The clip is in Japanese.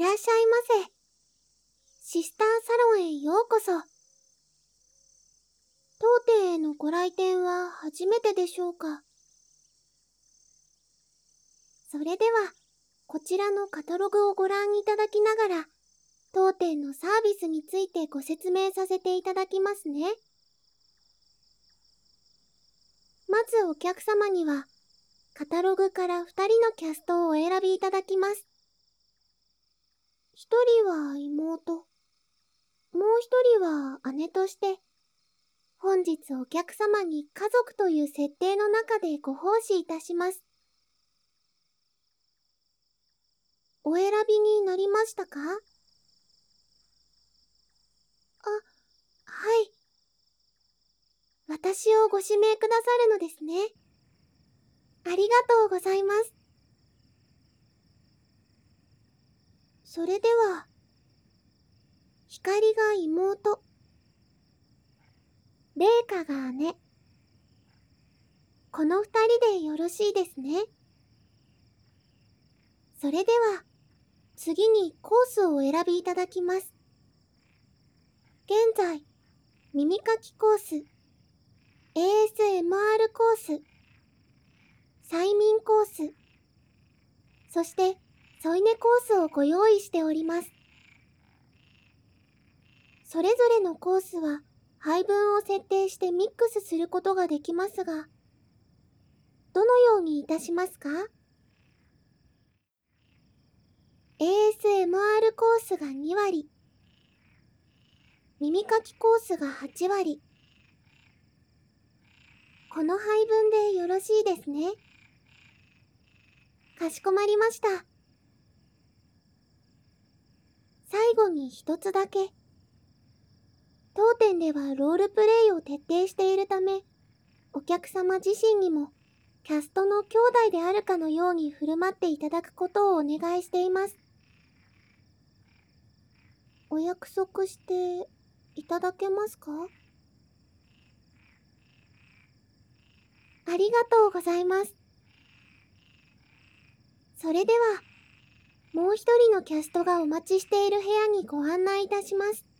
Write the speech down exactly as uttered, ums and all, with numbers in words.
らっしゃいませ。シスターサロンへようこそ。当店へのご来店は初めてでしょうか。それでは、こちらのカタログをご覧いただきながら、当店のサービスについてご説明させていただきますね。まずお客様には、カタログからふたりのキャストをお選びいただきます。ひとりは妹、もうひとりは姉として、本日お客様に家族という設定の中でご奉仕いたします。お選びになりましたか？あ、はい。私をご指名くださるのですね。ありがとうございます。それでは、光が妹、麗華が姉。この二人でよろしいですね。それでは、次にコースをお選びいただきます。現在、耳かきコース、エーエスエムアール コース、催眠コース、そして添い寝コースをご用意しております。それぞれのコースは配分を設定してミックスすることができますが、どのようにいたしますか？ エーエスエムアール コースがにわり、耳かきコースがはちわり。この配分でよろしいですね。かしこまりました。最後に一つだけ。当店ではロールプレイを徹底しているため、お客様自身にもキャストの兄弟であるかのように振る舞っていただくことをお願いしています。お約束していただけますか？ありがとうございます。それでは、もう一人のキャストがお待ちしている部屋にご案内いたします。